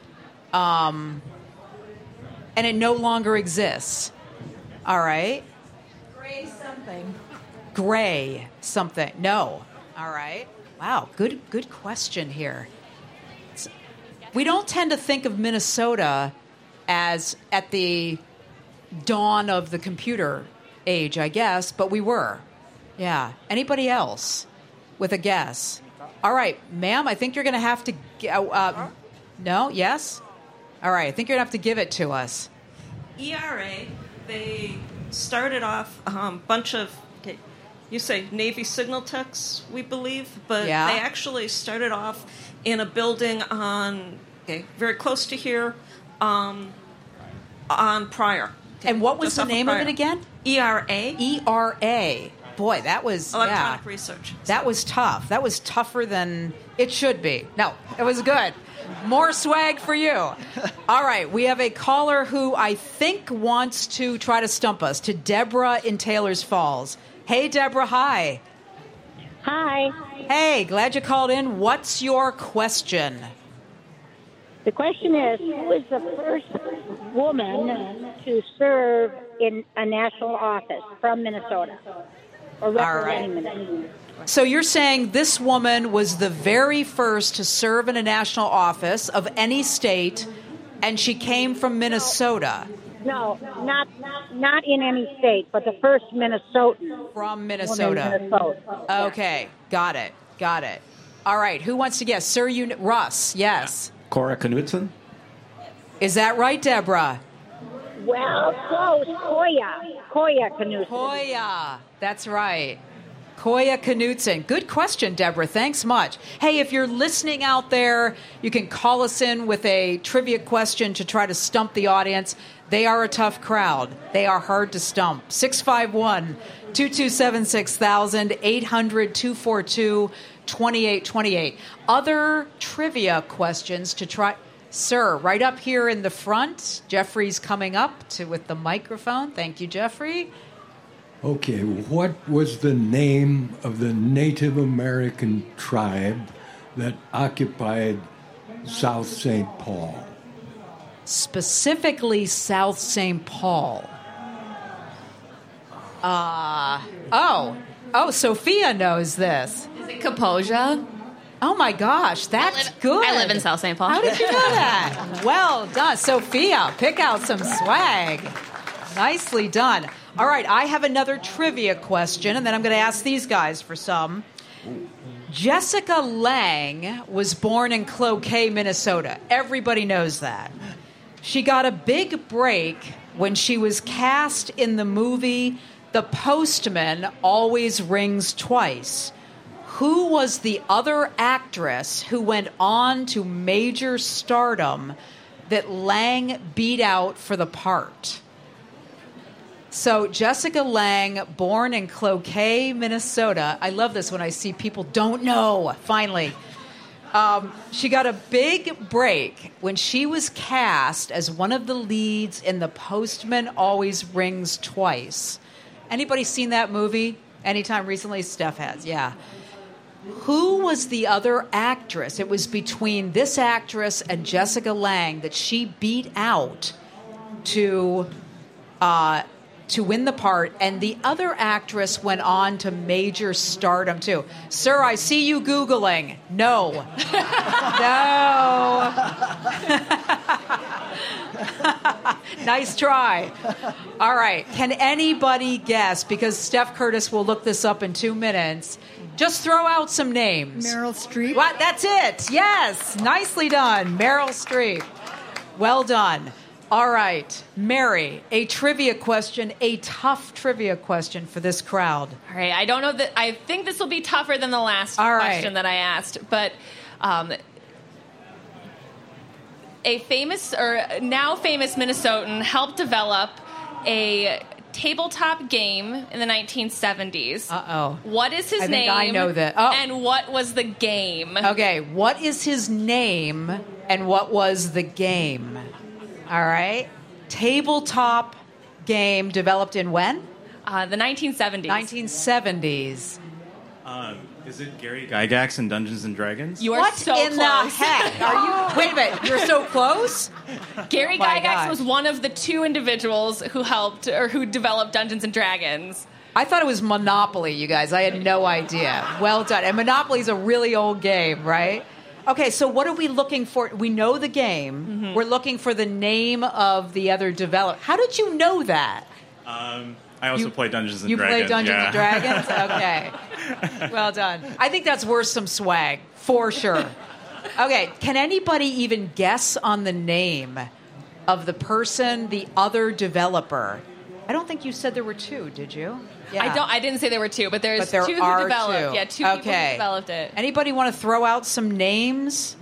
um, and it no longer exists. All right. Gray something. Gray something. No. All right. Wow, good good question here. It's- we don't tend to think of Minnesota as at the dawn of the computer age, I guess, but we were. Yeah. Anybody else with a guess? All right, ma'am, I think you're going to have to... g- Uh, uh, no? Yes? All right, I think you're going to have to give it to us. E R A. They started off a um, bunch of. Okay, you say Navy signal techs, we believe, but Yeah. they actually started off in a building on. Okay, very close to here, um, on Pryor. And what was Just the off name of Pryor. it again? E R A. E R A. Boy, that was... Electronic yeah. Research. That was tough. That was tougher than it should be. No, it was good. More swag for you. All right, we have a caller who I think wants to try to stump us, to Deborah in Taylor's Falls. Hey, Deborah, hi. Hi. Hey, glad you called in. What's your question? The question is, who is the first woman to serve in a national office from Minnesota? Or representing Minnesota? So you're saying this woman was the very first to serve in a national office of any state, and she came from Minnesota. No, not not in any state, but the first Minnesotan. From Minnesota. Minnesota. Okay, got it, got it. All right, who wants to guess? Sir, you, Russ, yes. Cora Knudsen? Is that right, Deborah? Well, close. Koya. Koya Knudsen. Koya. That's right. Koya Knudsen. Good question, Deborah. Thanks much. Hey, if you're listening out there, you can call us in with a trivia question to try to stump the audience. They are a tough crowd. They are hard to stump. six five one, two two seven, six thousand, eight hundred, two four two, two eight two eight. Other trivia questions to try... Sir, right up here in the front. Jeffrey's coming up to with the microphone. Thank you, Jeffrey. Okay, what was the name of the Native American tribe that occupied South Saint Paul? Specifically South Saint Paul. Uh, oh, oh, Sophia knows this. Is it Kaposia? Oh my gosh, that's good. I live in South Saint Paul. How did you know that? Well done. Sophia, pick out some swag. Nicely done. All right, I have another trivia question, and then I'm going to ask these guys for some. Jessica Lange was born in Cloquet, Minnesota. Everybody knows that. She got a big break when she was cast in the movie The Postman Always Rings Twice. Who was the other actress who went on to major stardom that Lange beat out for the part? So Jessica Lange, born in Cloquet, Minnesota. I love this when I see people don't know, finally. Um, she got a big break when she was cast as one of the leads in The Postman Always Rings Twice. Anybody seen that movie anytime recently? Steph has, yeah. Who was the other actress? It was between this actress and Jessica Lange that she beat out to uh, to win the part, and the other actress went on to major stardom too. Sir, I see you Googling. No. No. Nice try. All right. Can anybody guess? Because Steph Curtis will look this up in two minutes. Just throw out some names. Meryl Streep. What? That's it. Yes. Nicely done. Meryl Streep. Well done. All right. Mary, a trivia question, a tough trivia question for this crowd. All right. I don't know that. I think this will be tougher than the last All right. question that I asked, but. Um, A famous, or now famous Minnesotan helped develop a tabletop game in the nineteen seventies. Uh-oh. What is his I name? think I know that. Oh. And what was the game? Okay, what is his name and what was the game? All right. Tabletop game developed in when? Uh, the nineteen seventies. nineteen seventies. Um, is it Gary Gygax in Dungeons and Dragons? You are what so in close. the heck? Are you? Wait a minute. You're so close? Gary Oh my Gygax God. was one of the two individuals who helped or who developed Dungeons and Dragons. I thought it was Monopoly, you guys. I had no idea. Well done. And Monopoly's a really old game, right? Okay, so what are we looking for? We know the game. Mm-hmm. We're looking for the name of the other developer. How did you know that? Um, I also You- play Dungeons and You Dragons. play Dungeons yeah. and Dragons? Okay. Well done. I think that's worth some swag, for sure. Okay, can anybody even guess on the name of the person, the other developer? I don't think you said there were two, did you? I don't. I didn't say there were two, but there's But there two who are developed. two. Yeah, two people Okay. who developed it. Anybody want to throw out some names?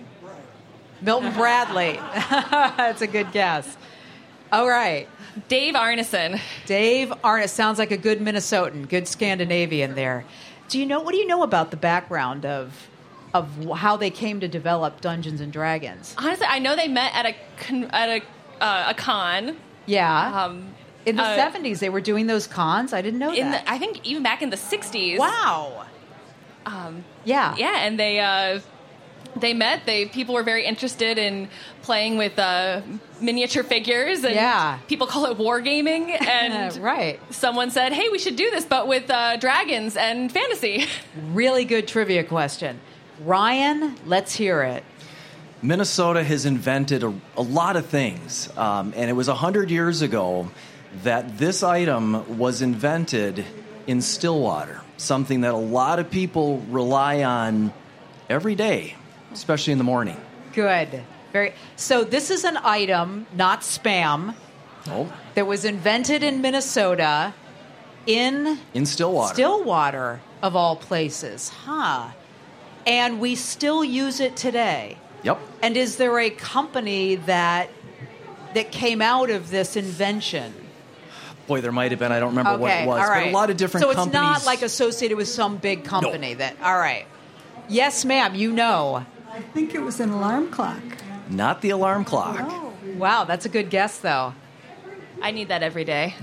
Milton Bradley. That's a good guess. All right. Dave Arneson. Dave Arneson sounds like a good Minnesotan, good Scandinavian there. Do you know what do you know about the background of of how they came to develop Dungeons and Dragons? Honestly, I know they met at a con- at a uh, a con. Yeah. Um, in the uh, seventies, they were doing those cons. I didn't know in that. the, I think even back in the sixties. Wow. Um, yeah. Yeah, and they uh, they met. They people were very interested in playing with uh, miniature figures, and Yeah. people call it wargaming. And right. someone said, "Hey, we should do this, but with uh, dragons and fantasy." Really good trivia question. Ryan, let's hear it. Minnesota has invented a, a lot of things, um, and it was one hundred years ago that this item was invented in Stillwater, something that a lot of people rely on every day, especially in the morning. Good. Very. So this is an item, not spam, Oh, that was invented in Minnesota in in Stillwater. Stillwater, of all places. Huh. And we still use it today. Yep. And is there a company that that came out of this invention? Boy, there might have been. I don't remember what it was. all right. But a lot of different so it's companies. not like associated with some big company that. All right. Yes, ma'am. You know. I think it was an alarm clock. Not the alarm clock. Oh. Wow, that's a good guess, though. I need that every day.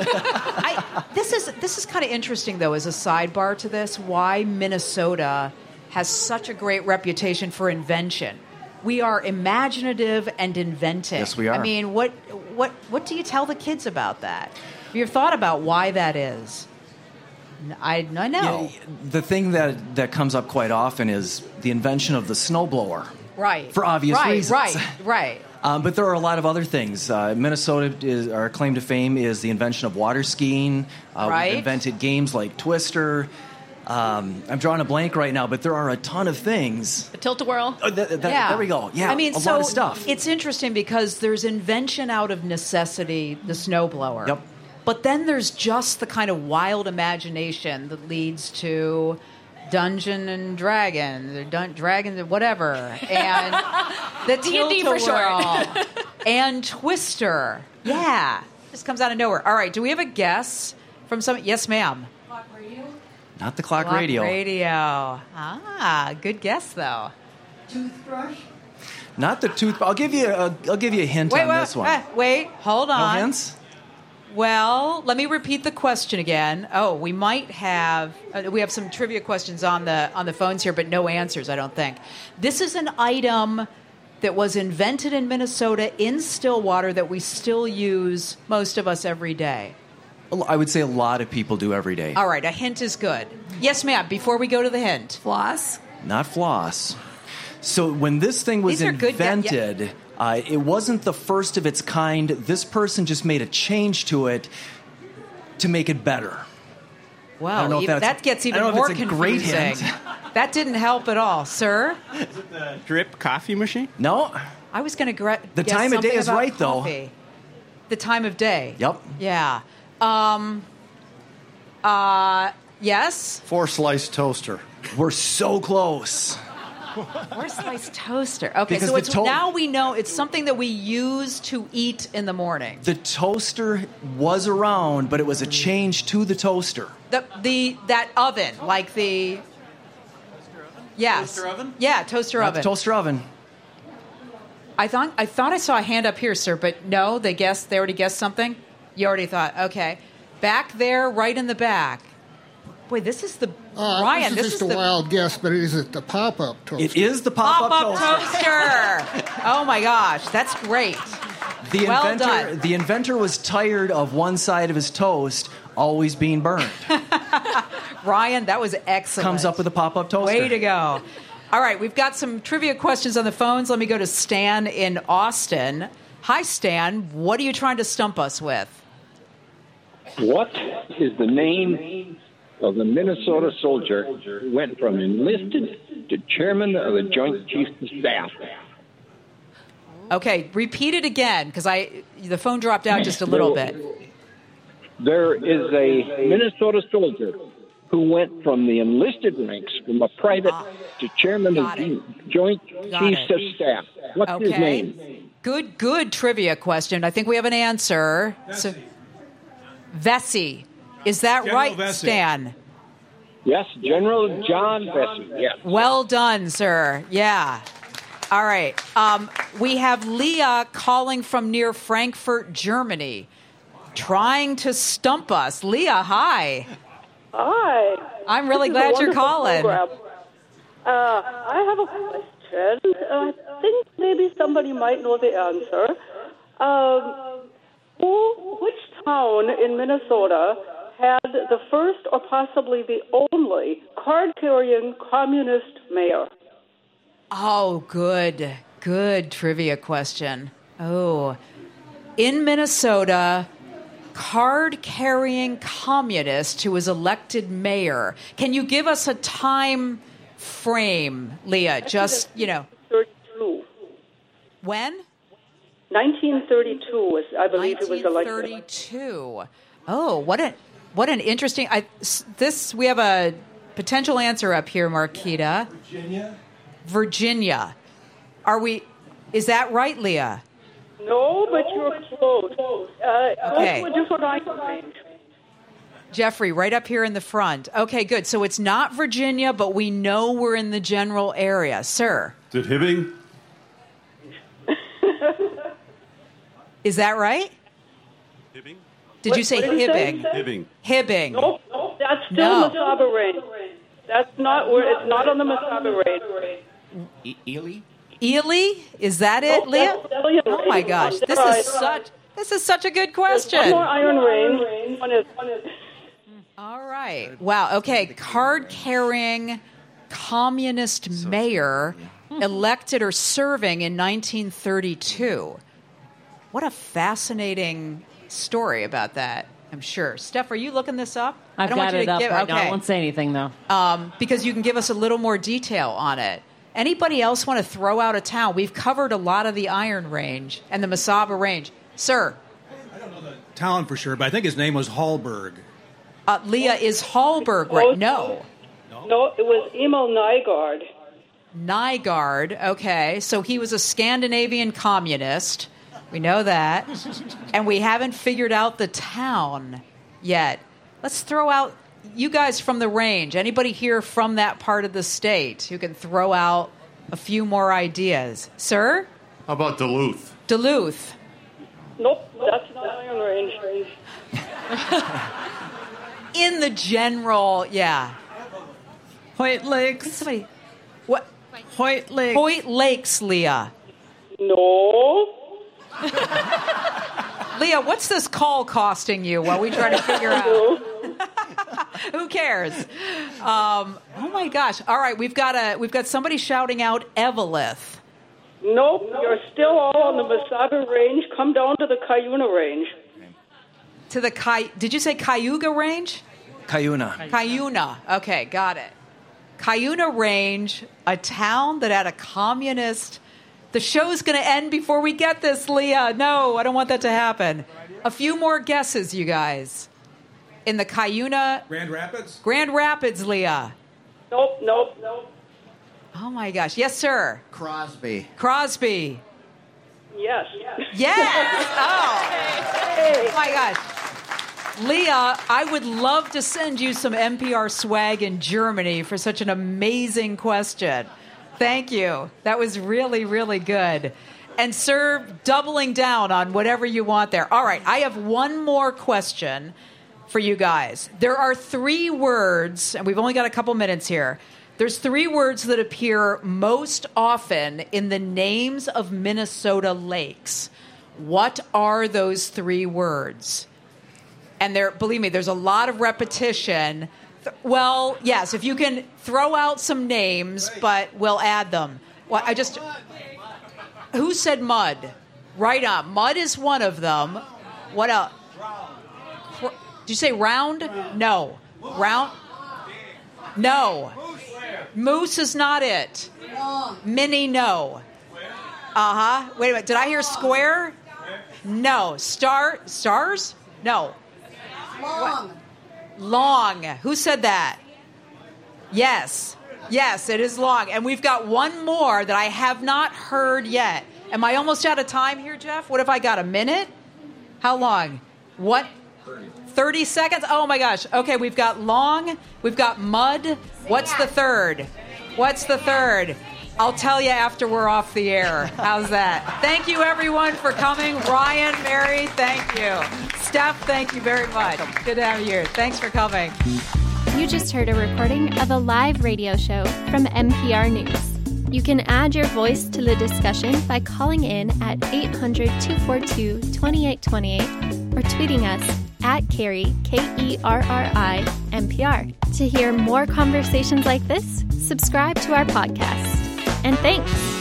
I, this is this is kind of interesting, though, as a sidebar to this. Why Minnesota has such a great reputation for invention. We are imaginative and inventive. Yes, we are. I mean, what what what do you tell the kids about that? Have you thought about why that is? I, I know. Yeah, the thing that, that comes up quite often is the invention of the snowblower. Right. For obvious right, reasons. Right, right. Um, but there are a lot of other things. Uh, Minnesota, is, our claim to fame is the invention of water skiing. Uh, Right. We've invented games like Twister. Um, I'm drawing a blank right now, but there are a ton of things. The Tilt-A-Whirl. Oh, th- th- yeah. There we go. Yeah, I mean, a so lot of stuff. It's interesting because there's invention out of necessity, the snowblower. Yep. But then there's just the kind of wild imagination that leads to Dungeon and Dragon, or Dun- Dragon, whatever, and the D and D for Tilt-A-Whirl, short. and Twister. Yeah, just comes out of nowhere. All right, do we have a guess from some? Yes, ma'am. Not the clock, Clock radio. Radio. Ah, good guess though. Toothbrush? Not the tooth. I'll give you. A, I'll give you a hint Wait, on wait, this one. eh, wait, hold No on. hints? Well, let me repeat the question again. Oh, we might have uh, we have some trivia questions on the on the phones here, but no answers, I don't think. This is an item that was invented in Minnesota in Stillwater that we still use, most of us, every day. I would say a lot of people do every day. All right, a hint is good. Yes, ma'am, before we go to the hint. Floss? Not floss. So when this thing was These are good, yeah, invented, yeah. Uh, it wasn't the first of its kind. This person just made a change to it to make it better. I Wow, don't know if even, that's- that gets I even don't know more if it's a confusing. great hint. That didn't help at all, sir. Drip coffee machine? No. I was going to gra- The guess time of day something is about right, though. coffee. The time of day. Yep. Yeah. Um. Uh. Yes. Four slice toaster. We're so close. Four slice toaster. Okay, Because so the it's, to- now we know it's something that we use to eat in the morning. The toaster was around, but it was a change to the toaster. The the that oven, like the. Yes. Toaster oven? Yeah, toaster Not oven. the toaster oven. I thought I thought I saw a hand up here, sir, but no, they guessed. They already guessed something. You already thought. Okay, back there, right in the back. Boy, this is the Uh, Ryan. this This is is just the a wild guess, but is it the pop-up toaster? It is the pop-up, pop-up toaster. toaster. Oh my gosh, that's great. The Well inventor, done. the inventor was tired of one side of his toast always being burned. Ryan, that was excellent. Comes up with a pop-up toaster. Way to go. All right, we've got some trivia questions on the phones. Let me go to Stan in Austin. Hi, Stan. What are you trying to stump us with? What is the name of the Minnesota soldier who went from enlisted to chairman of the Joint Chiefs of Staff? Okay, repeat it again because I the phone dropped out just a little bit. There is a Minnesota soldier who went from the enlisted ranks, from a private to chairman of the Joint Got Chiefs it. of Staff. What's his Okay. name? Good, good trivia question. I think we have an answer. So, Vesey. Is that General right, Vesey. Stan? Yes, General John Vesey. Yes. Well done, sir. Yeah. All right. Um, we have Leah calling from near Frankfurt, Germany, trying to stump us. Leah, hi. Hi. I'm really This is a glad you're wonderful calling. program. Uh, I have a question. I think maybe somebody might know the answer. Um, who, which town in Minnesota had the first or possibly the only card-carrying communist mayor? Oh, good. Good trivia question. Oh. In Minnesota, card-carrying communist who was elected mayor. Can you give us a time frame, Leah? Just, you know. thirty-two. When? nineteen thirty-two, was, I believe he was elected. nineteen thirty-two. Oh, what a what an interesting. I, s- this we have a potential answer up here, Marquita. Virginia. Virginia. Are we? Is that right, Leah? No, but you're close. Uh, Okay. Go to a different item range. Jeffrey, right up here in the front. Okay, good. So it's not Virginia, but we know we're in the general area, sir. Is it Hibbing? Is that right? Hibbing? Did What- you say what did he say? Hibbing? Hibbing. Hibbing. Nope, nope, that's still No. Mesaba range. That's not where it's not on the Mesaba range. E- Ely? Ely? Is that it, Nope, Leah? that's Stellian Oh my range. gosh, this Try, is try. such this is such a good question. One more iron range. One is, one is All right. Wow. Okay. Card carrying communist mayor elected or serving in nineteen thirty-two. What a fascinating story about that, I'm sure. Steph, are you looking this up? I I've don't got want you it to up give, right okay. now. I won't say anything, though. Um, because you can give us a little more detail on it. Anybody else want to throw out a town? We've covered a lot of the Iron Range and the Mesaba Range. Sir, Town for sure, but I think his name was Hallberg. uh, Leah, is Hallberg right? No. no, it was Emil Nygaard. Nygaard, okay. So he was a Scandinavian communist. We know that. And we haven't figured out the town yet. Let's throw out you guys from the range. Anybody here from that part of the state who can throw out a few more ideas? Sir? How about Duluth? Duluth. Nope, that's not iron range. In the general, yeah. Hoyt Lakes. Somebody, what? Hoyt Lakes. Hoyt Lakes, Leah. No. Leah, what's this call costing you while we try to figure out? Who cares? Um, oh my gosh! All right, we've got a we've got somebody shouting out Eveleth. Nope, you're still all on the Wasaga Range. Come down to the Cuyuna Range. To the Ki- Did you say Cayuga Range? Cuyuna. Cuyuna. Okay, got it. Cuyuna Range, a town that had a communist. The show's going to end before we get this, Leah. No, I don't want that to happen. A few more guesses, you guys. In the Cuyuna... Grand Rapids? Grand Rapids, Leah. Nope, nope, nope. Oh, my gosh. Yes, sir. Crosby. Crosby. Yes. Yes! Oh. Oh, my gosh. Leah, I would love to send you some N P R swag in Germany for such an amazing question. Thank you. That was really, really good. And sir, doubling down on whatever you want there. All right, I have one more question for you guys. There are three words, and we've only got a couple minutes here. There's three words that appear most often in the names of Minnesota lakes. What are those three words? And there, believe me, there's a lot of repetition. Well, yes, if you can throw out some names, but we'll add them. Well, I just... Who said mud? Right on. Mud is one of them. What else? Did you say round? No. Round? No. Moose is not it. Mini, no. Uh-huh. Wait a minute. Did I hear square? No. Star? Stars? No. Long. What? Long. Who said that? Yes. Yes, it is long. And we've got one more that I have not heard yet. Am I almost out of time here, Jeff? What if I got a minute? How long? What? thirty seconds? Oh, my gosh. Okay, we've got long. We've got mud. What's the third? What's the third? I'll tell you after we're off the air. How's that? Thank you, everyone, for coming. Ryan, Mary, thank you. Steph, thank you very much. Good to have you here. Thanks for coming. You just heard a recording of a live radio show from N P R News. You can add your voice to the discussion by calling in at eight hundred, two four two, two eight two eight or tweeting us at Kerry, K E R R I, N P R. To hear more conversations like this, subscribe to our podcast. And thanks!